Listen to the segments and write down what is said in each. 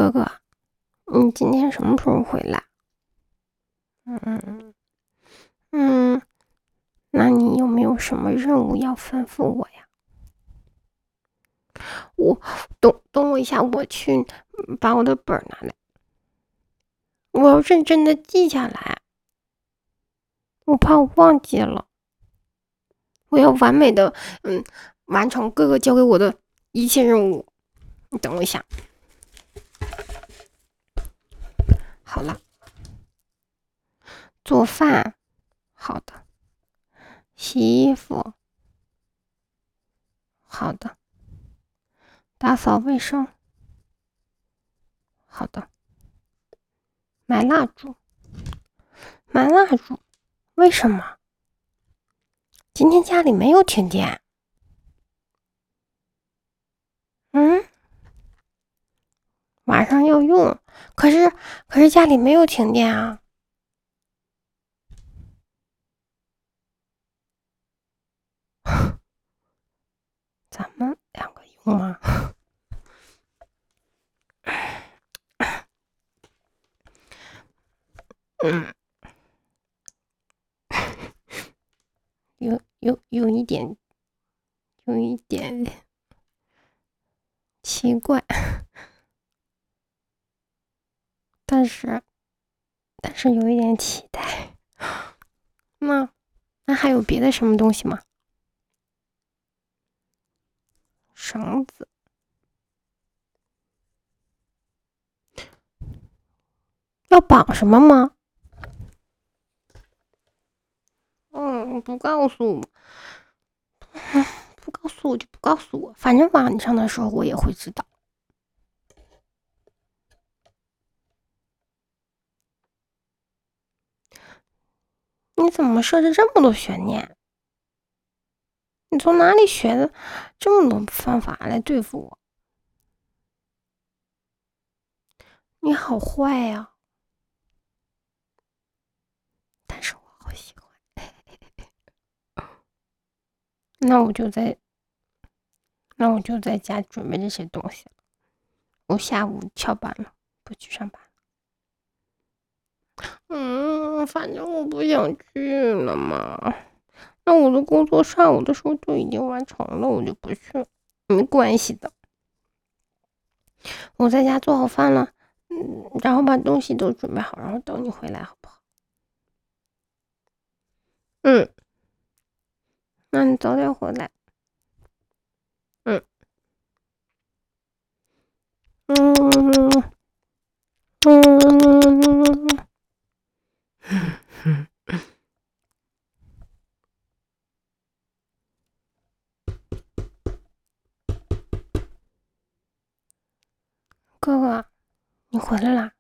哥哥，你今天什么时候回来？嗯嗯，那你有没有什么任务要吩咐我呀？等我一下，我去把我的本拿来，我要认真的记下来，我怕我忘记了。我要完美的完成哥哥交给我的一切任务。你等我一下。好了，做饭，好的。洗衣服，好的。打扫卫生，好的。买蜡烛，为什么？今天家里没有停电。晚上要用，可是家里没有停电啊。咱们两个用吗？有一点奇怪，但是有一点期待。那还有别的什么东西吗？绳子，要绑什么吗？不告诉我，不告诉我就不告诉我，反正晚上的时候我也会知道。你怎么设置这么多悬念？你从哪里学的这么多方法来对付我？你好坏呀！但是我好喜欢。那我就在家准备这些东西了。我下午翘班了，不去上班。反正我不想去了嘛。那我的工作上午的时候都已经完成了，我就不去了。没关系的，我在家做好饭了，然后把东西都准备好，然后等你回来，好不好？那你早点回来。嗯嗯嗯哥哥，你回来啦？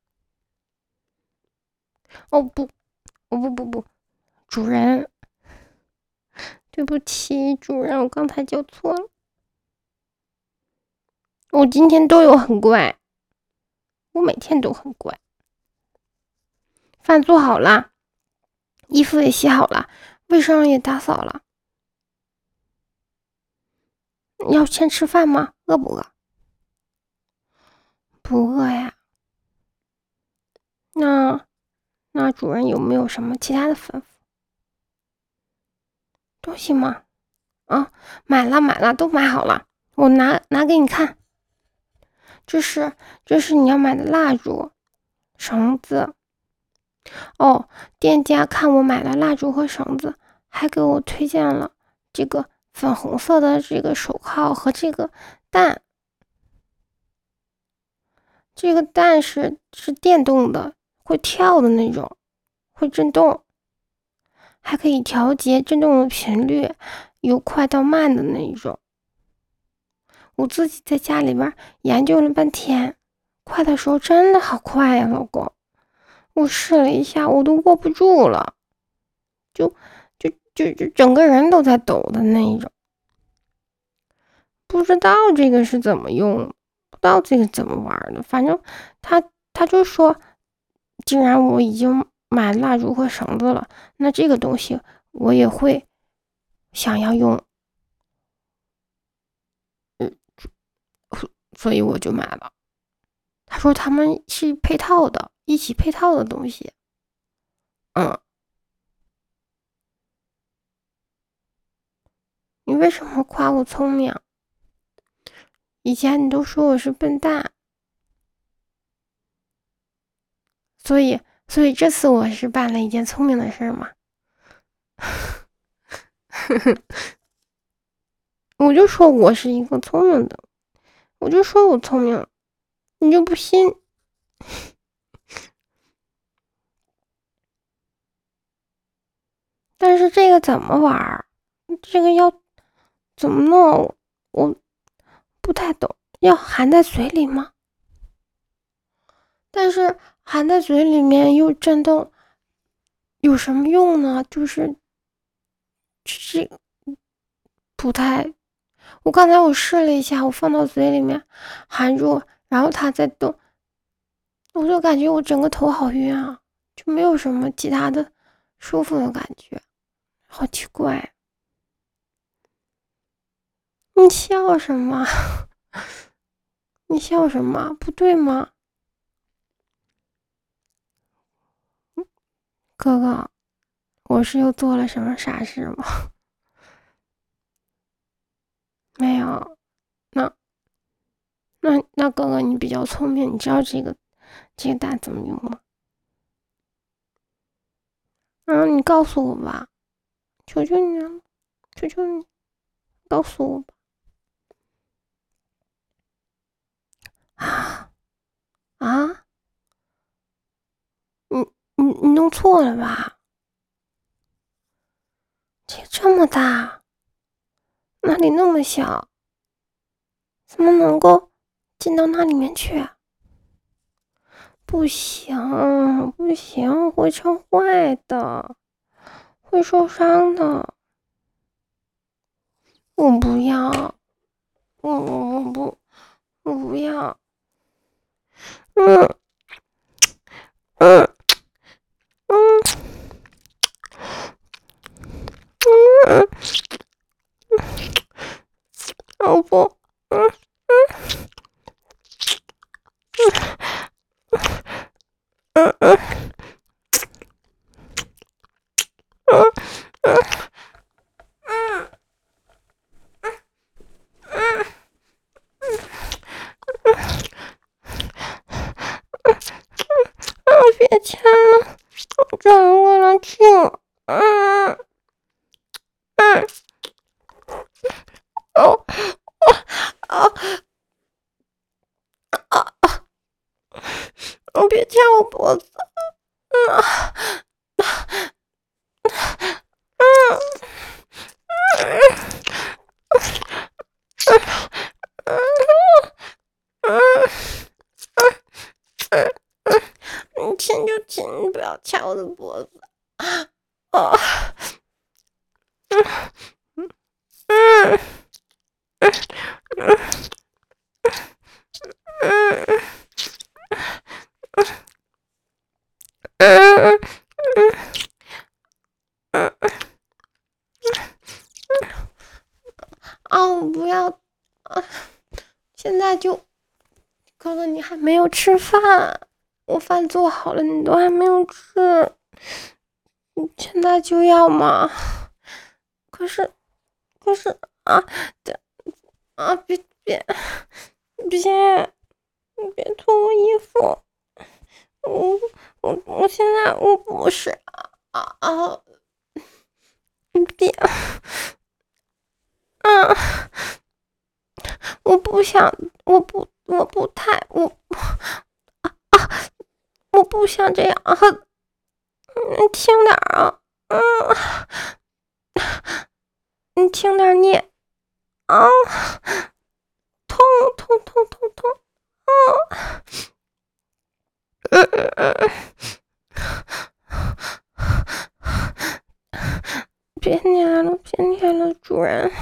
哦不，主人，对不起，主人，我刚才叫错了。我今天都有很乖，我每天都很乖。饭做好了，衣服也洗好了，卫生也打扫了。要先吃饭吗？饿不饿？不饿呀。那主人有没有什么其他的吩咐？东西吗？买了，都买好了。我拿给你看。这是你要买的蜡烛、绳子。店家看我买了蜡烛和绳子，还给我推荐了这个粉红色的这个手铐和这个蛋。这个蛋是电动的，会跳的那种，会震动，还可以调节震动的频率，由快到慢的那一种。我自己在家里边研究了半天，快的时候真的好快呀，老公。我试了一下，我都握不住了，就整个人都在抖的那一种。不知道这个是怎么用，不知道这个怎么玩的。反正他就说，既然我已经买蜡烛和绳子了，那这个东西我也会想要用，所以我就买了。他说他们是配套的，一起配套的东西。你为什么夸我聪明？以前你都说我是笨蛋，所以这次我是办了一件聪明的事嘛。我就说我是一个聪明的，我就说我聪明，你就不信。但是这个怎么玩？这个要怎么弄？我不太懂。要含在嘴里吗？但是含在嘴里面又震动，有什么用呢？就是这个不太。我刚才我试了一下，我放到嘴里面含住，然后它在动，我就感觉我整个头好晕啊，就没有什么其他的舒服的感觉，好奇怪。你笑什么？你笑什么？不对吗？哥哥，我是又做了什么傻事吗？没有。那哥哥你比较聪明，你知道这个蛋怎么用吗？你告诉我吧，求求你了，求求你，告诉我吧。啊！你弄错了吧？这么大，哪里那么小？怎么能够进到那里面去？不行不行，会撑坏的，会受伤的。我不要，我不要。我不。别牵了，我转过来听。别牵我脖子。你亲就亲，你不要掐我的脖子。我不要。现在就，哥哥你还没有吃饭，我饭做好了，你都还没有吃，你现在就要吗？可是别脱我衣服，我现在我不是别我不想，我不想这样你轻点啊，你轻点你痛别捏了，主人，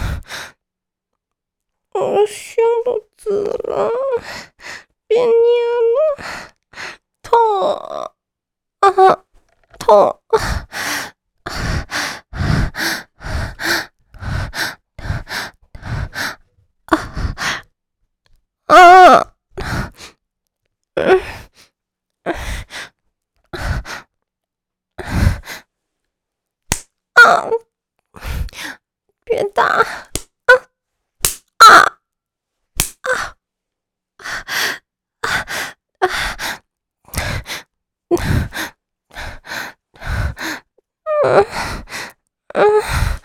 我胸都紫了，别捏了，痛痛。 嗯嗯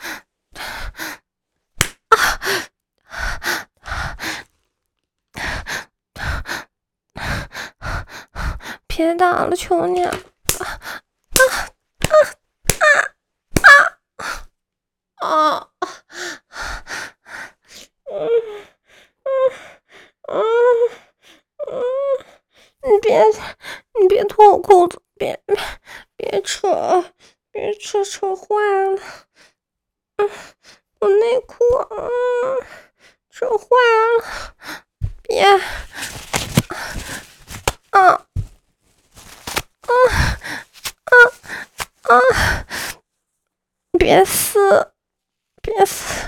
别打了，求你！啊！你别脱我裤子，别扯，扯坏了。我内裤，扯坏了，别，啊别撕，别撕，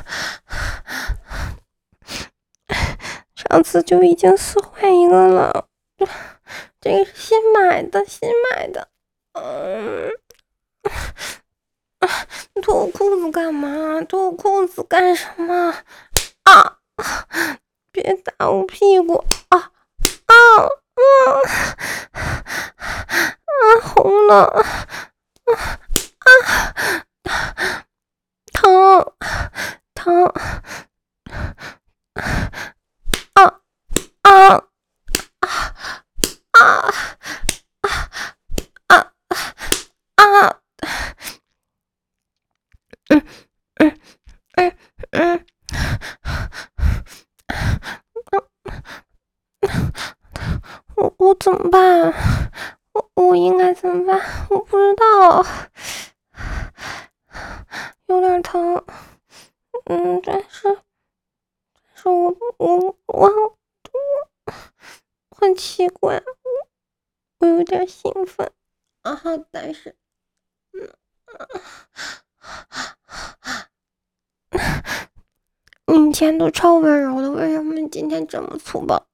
上次就已经撕坏一个了，这个是新买的，脱我裤子干嘛？脱我裤子干什么？啊！别打我屁股！红了！疼！啊啊啊啊啊！我怎么办？我应该怎么办？我不知道，有点疼。但是我很奇怪，我有点兴奋啊，但是你以前都超温柔的，为什么你今天这么粗暴？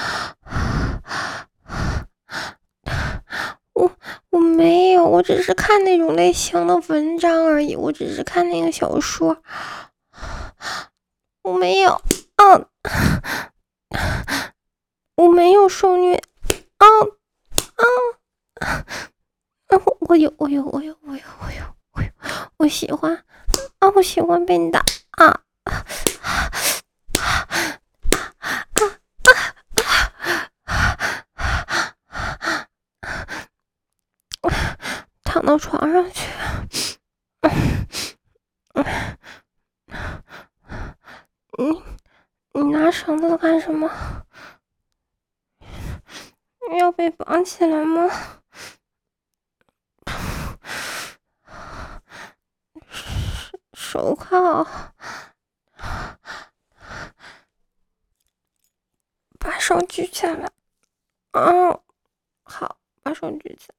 我没有，我只是看那种类型的文章而已，我只是看那个小说，我没有，我没有受虐，我喜欢，我喜欢被你打啊！躺到床上去。你拿绳子干什么？要被绑起来吗？手铐，把手举起来。好，把手举起来。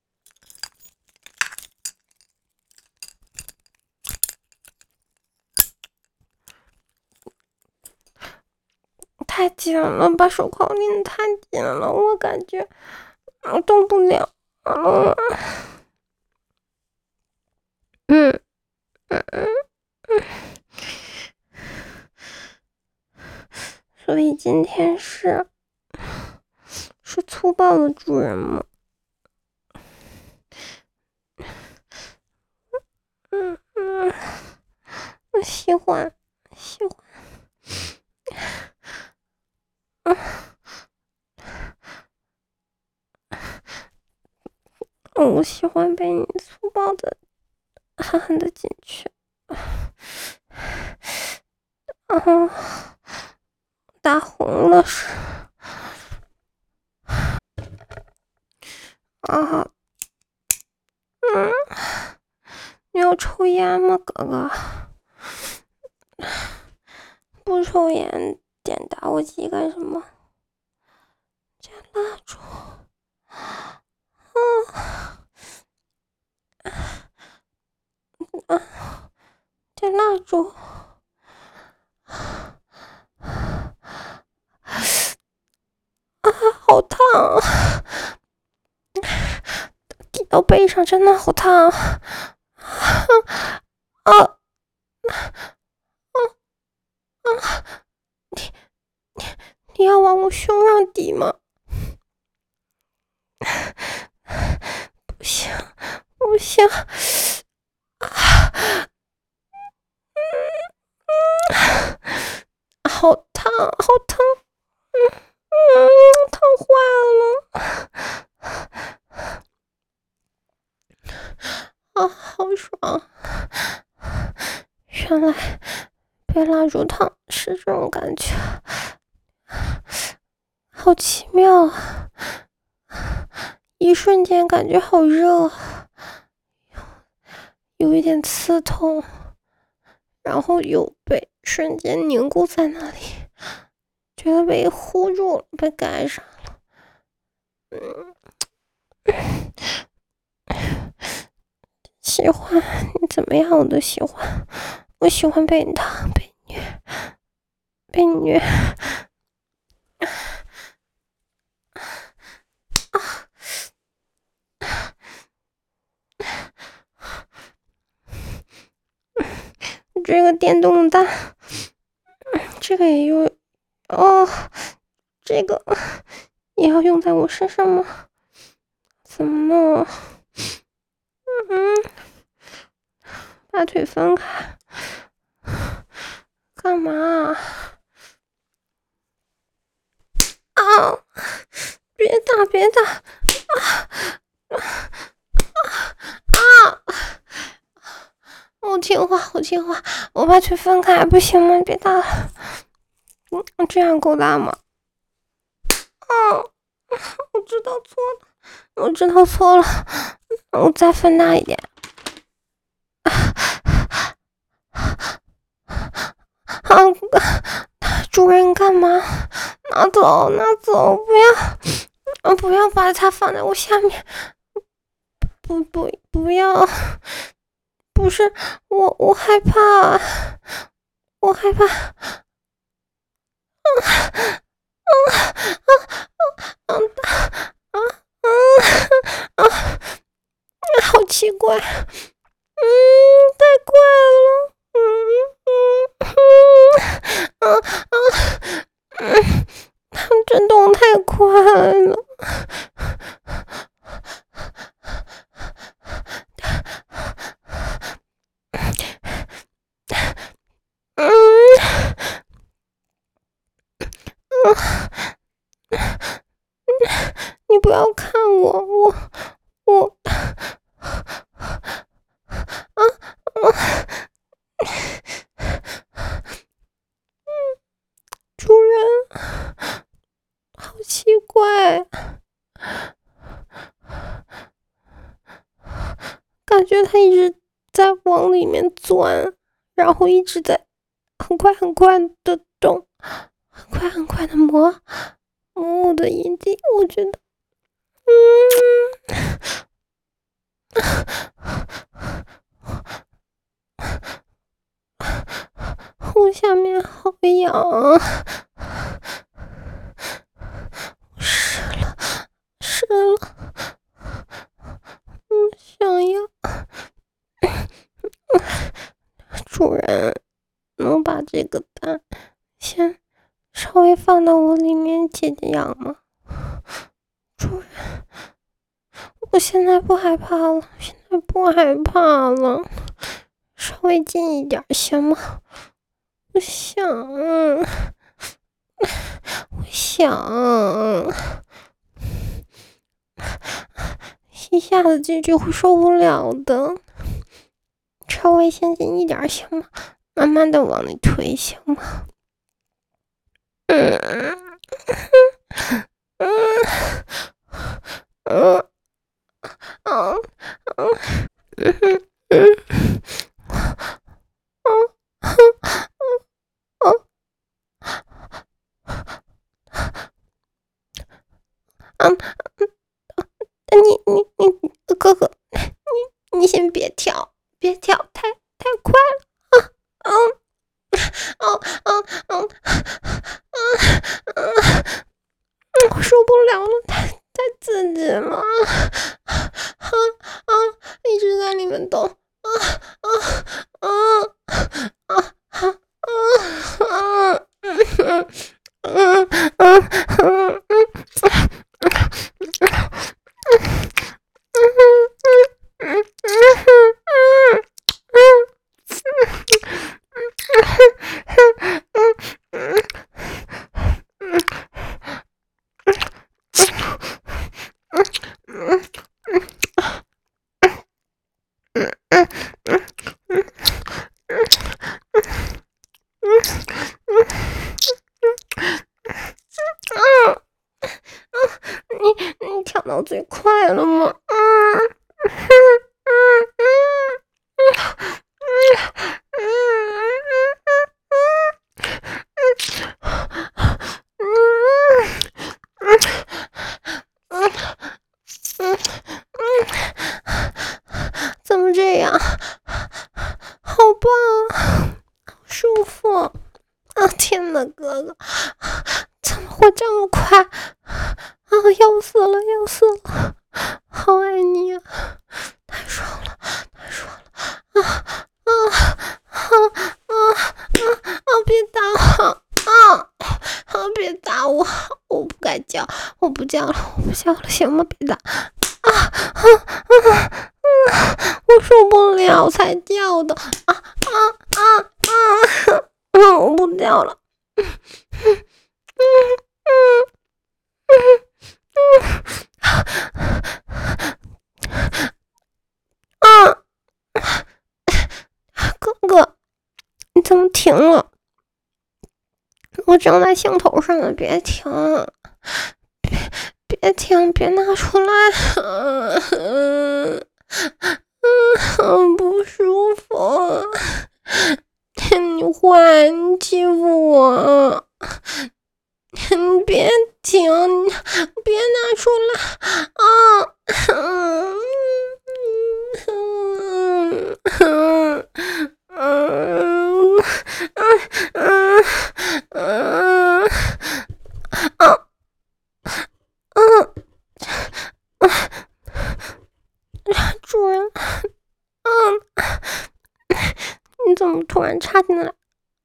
太紧了，把手铐拎得太紧了，我感觉我动不了。所以今天是粗暴的主人吗？我喜欢。我喜欢被你粗暴的狠狠的进去。打红了是。你要抽烟吗，哥哥？不抽烟，点打火机干什么？点蜡烛。点蜡烛。好烫！抵到背上，真的好烫！你要往我胸上抵吗？ 不行，好烫，好烫，烫坏了，好爽！原来被蜡烛烫是这种感觉，好奇妙啊！一瞬间感觉好热，有一点刺痛，然后又被瞬间凝固在那里，觉得被糊住了，被盖上了。喜欢你怎么样我都喜欢，我喜欢被你烫，被虐，被虐。这个电动蛋，这个也有哦，这个也要用在我身上吗？怎么弄？把腿分开，干嘛？啊！别打，别打！我听话，我听话，我把腿分开，不行吗？别打了。这样够大吗？我知道错了，我知道错了，我再分大一点。主人干嘛？拿走，拿走！不要把它放在我下面！不要！不是我害怕，我害怕！好奇怪，太怪了，它震动太快了，你不要看我主人，好奇怪，感觉他一直在往里面钻，然后一直在很快的动，很快的磨我的阴蒂，我觉得，我下面好痒，湿了，想要。主人，能把这个蛋先稍微放到我里面解解痒吗？主人，我现在不害怕了，稍微近一点行吗？我想，一下子进去会受不了的，稍微先近一点行吗？慢慢的往里推行吗？你哥哥，你先别跳，太快了我受不了了，太刺激了一直在里面动你跳到最快了吗？怎么这样？好棒啊，好舒服啊！天哪，哥哥，怎么会这么快？要死了，要死了！好爱你啊，太爽了，太爽了！别打我！别打我！我不该叫，我不叫了，我不叫了，行吗？别打！我受不了才叫的！我不叫了。哥哥，你怎么停了？我正在兴头上呢，别停，别停，别拿出来，不舒服。你坏，你欺负我，你别停，别拿出来主人，你怎么突然插进来？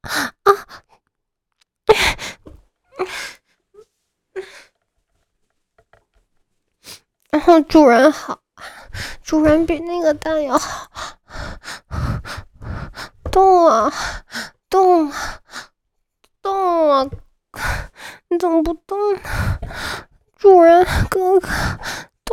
然后主人好，主人比那个蛋要好。动啊，动啊，动啊！你怎么不动呢？主人，哥哥，动！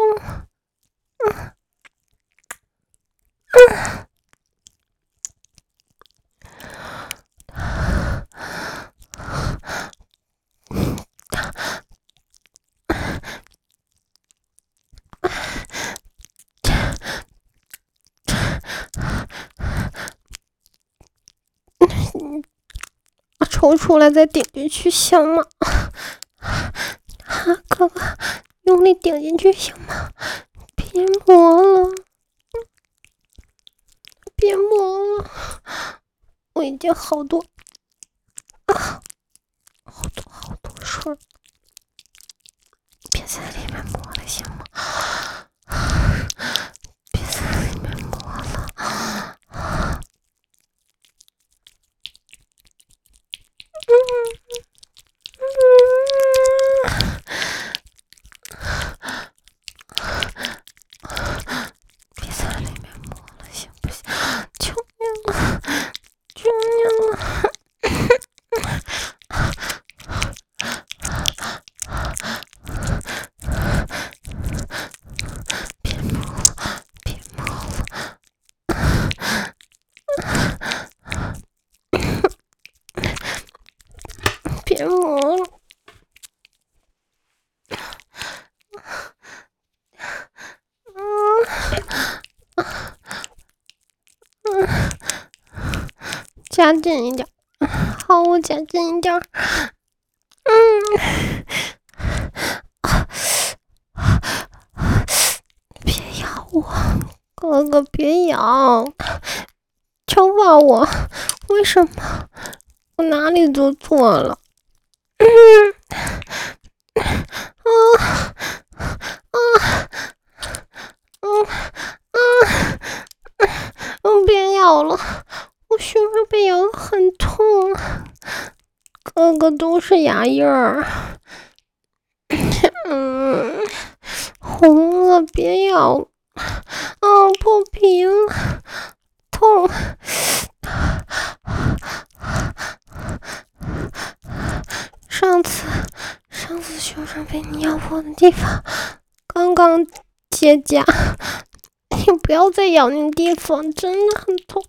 抽出来再顶进去行吗？哥哥，用力顶进去行吗？别磨了，别磨了，我已经好多水，别在里面磨了行吗？别在里面磨了。别在里面磨了行不行？求你了，求你了！别磨了，别磨了！别磨了！加紧一点，好，我加紧一点。别咬我，哥哥，别咬！惩罚我，为什么？我哪里做错了？别咬了，我胸上被咬得很痛，哥哥都是牙印儿。红了，别咬！破皮了，痛！上次胸上被你咬破的地方， 刚刚结痂，你不要再咬那个地方，真的很痛，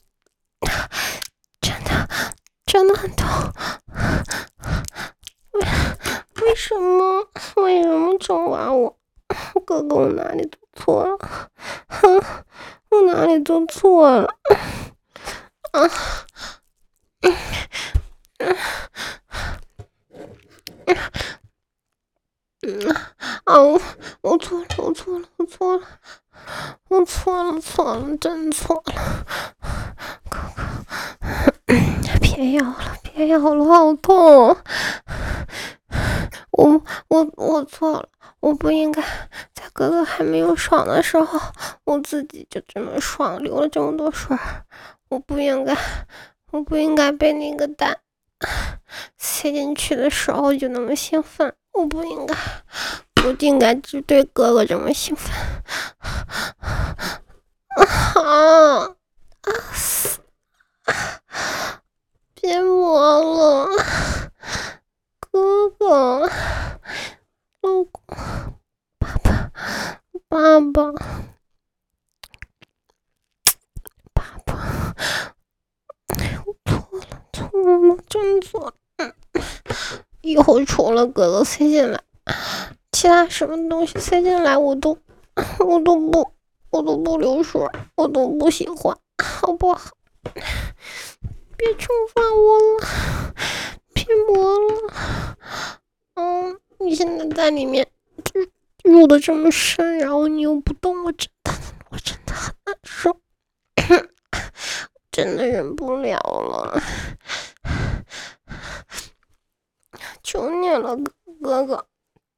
真的很痛。为什么总挖我？哥哥，我哪里做错了？我哪里做错了？我错了，真错了。哥哥，别咬了，好痛。我错了，我不应该在哥哥还没有爽的时候，我自己就这么爽，流了这么多水。我不应该被那个蛋塞进去的时候就那么兴奋。我不应该只对哥哥这么兴奋。别摸了，哥哥，老公，爸爸，我错了，真错了。以后除了哥哥塞进来，其他什么东西塞进来我都不流水，我都不喜欢，好不好？别惩罚我了，别摸了。你现在在里面入的这么深，然后你又不动，我真的很难受，真的忍不了了。求你了，哥哥。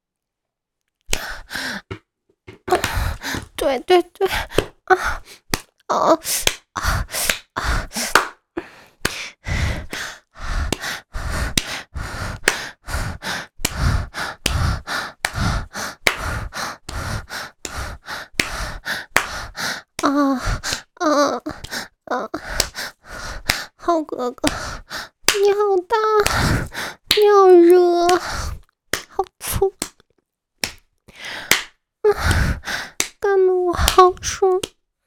对，好哥哥，你好大，你好热，好粗，干得我好爽。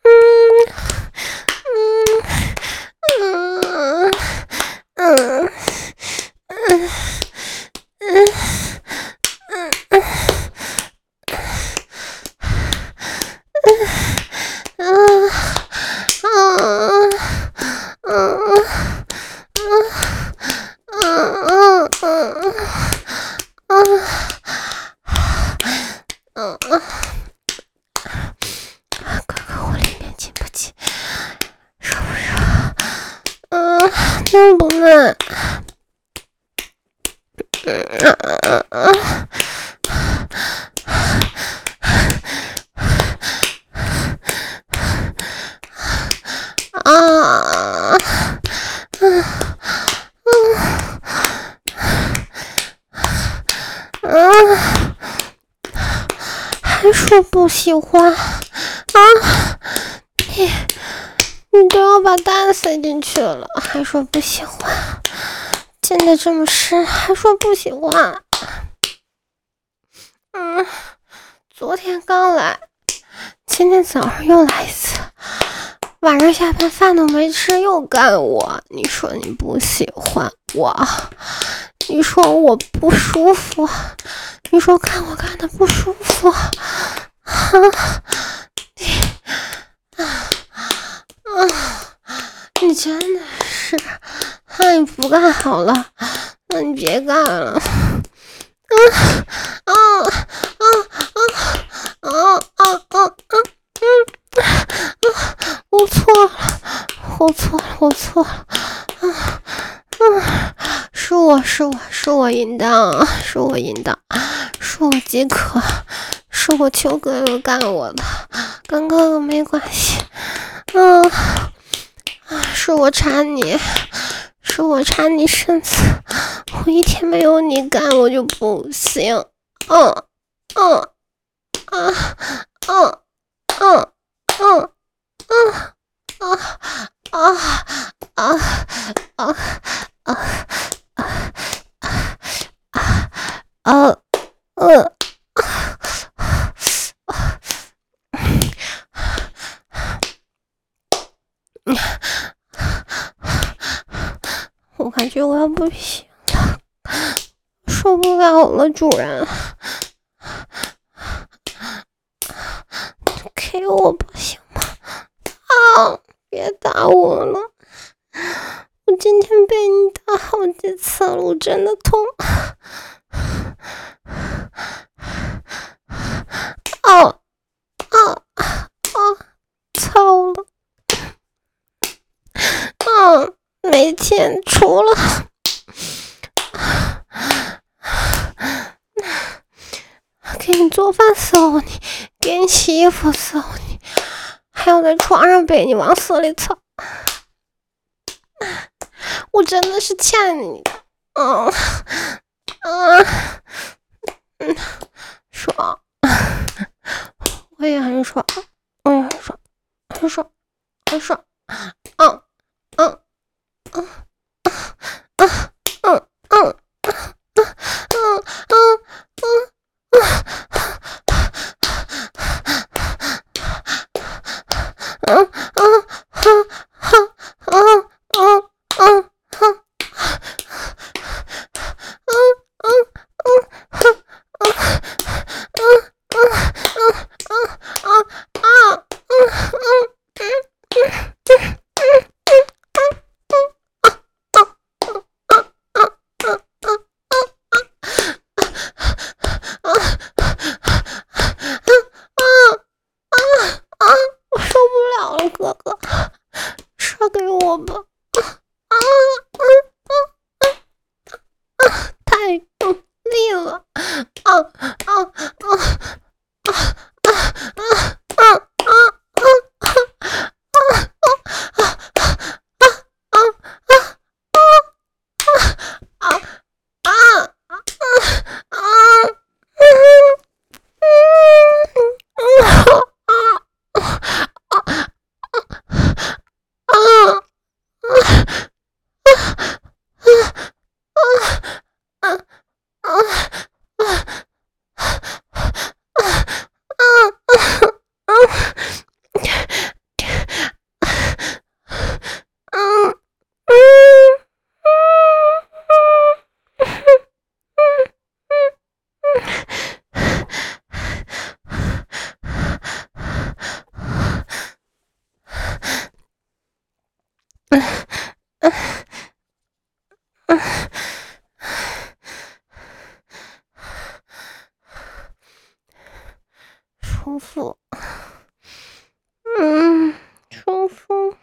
哥哥，我里面进不去，热不热？嫩不嫩？还说不喜欢你都要把蛋塞进去了，还说不喜欢，进的这么深，还说不喜欢。昨天刚来，今天早上又来一次，晚上下班饭都没吃又干我。你说你不喜欢我，你说我不舒服，你说看我干的不舒服，你真的是，你不干好了，那你别干了。我错了，是我淫荡，是我饥渴，是我求哥哥干我的，跟哥哥没关系。是我馋你身子，我一天没有你干我就不行。 感觉我要不行了，受不了了，主人，给我吧，行吗？啊！别打我了，我今天被你打好几次了，我真的痛。啊啊啊！操了！没钱出了。给你做饭伺候你，给你洗衣服伺候你，还要在床上被你往死里操。我真的是欠你的。爽，我也很爽，我也很爽，很爽，很爽。我受不了了，哥哥，射给我吧！太用力了！舒服，舒服，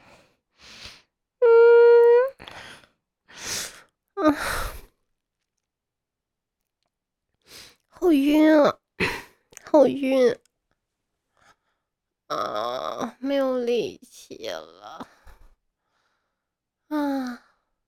好晕啊，好晕啊，没有力气了，啊，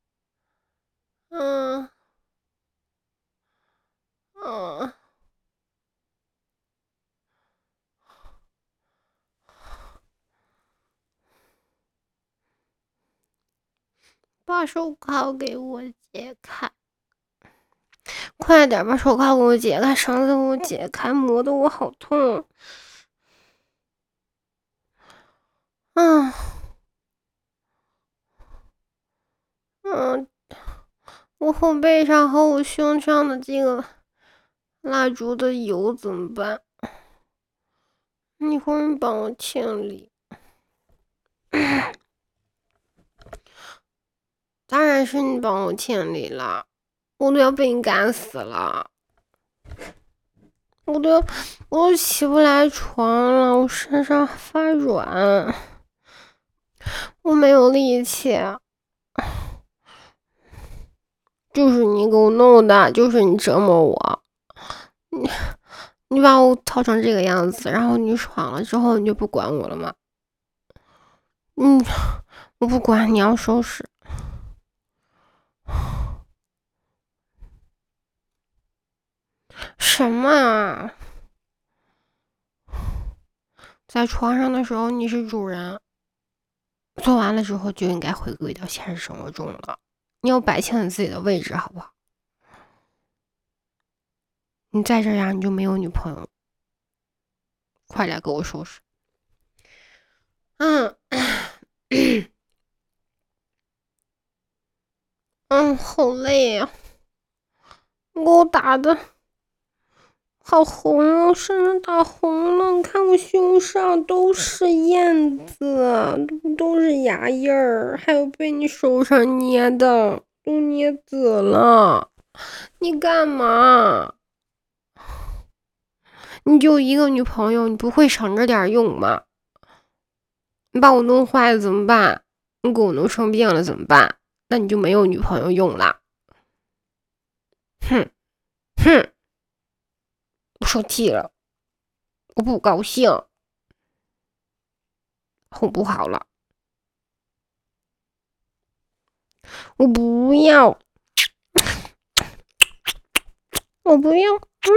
把手铐给我解开，快点把手铐给我解开，绳子给我解开，磨得我好痛。我后背上和我胸上的这个蜡烛的油怎么办？一会儿你帮我清理。当然是你帮我清理了，我都要被你赶死了，我都起不来床了，我身上发软，我没有力气。就是你给我弄的，就是你折磨我，你把我操成这个样子，然后你爽了之后你就不管我了吗？我不管，你要收拾。什么啊？在床上的时候你是主人，做完了之后就应该回归到现实生活中了。你要摆清你自己的位置，好不好？你再这样，你就没有女朋友。快点给我收拾。 好累呀，给我打的好红哦，身上打红了，你看我胸上都是燕子，都是牙印儿，还有被你手上捏的，都捏紫了。你干嘛？你就一个女朋友，你不会省着点用吗？你把我弄坏了怎么办？你给我弄生病了怎么办？那你就没有女朋友用了。哼哼，我生气了，我不高兴，哄不好了，我不要，我不要，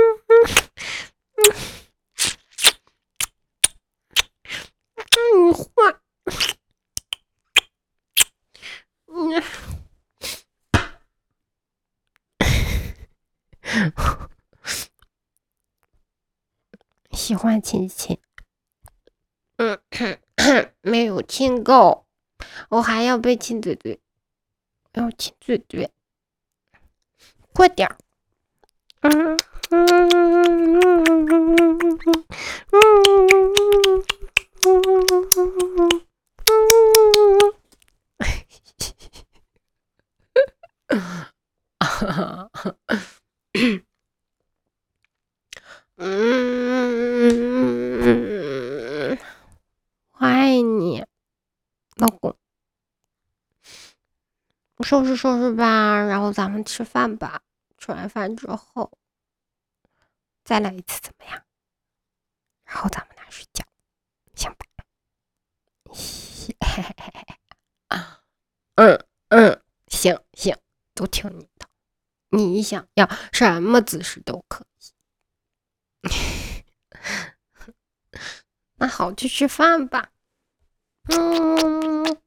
你坏，你喜欢亲亲，没有亲够，我还要被亲嘴嘴，要亲嘴嘴，快点儿，我爱你，老公。收拾收拾吧，然后咱们吃饭吧。吃完饭之后，再来一次怎么样？然后咱们俩睡觉，行吧？行行，都听你的。你想要什么姿势都可以。那好，去吃饭吧。